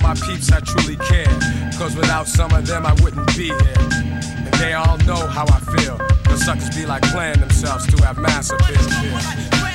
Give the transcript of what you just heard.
my peeps I truly care. Cause without some of them I wouldn't be here. And they all know how I feel. The suckers be like playing themselves to have massive business.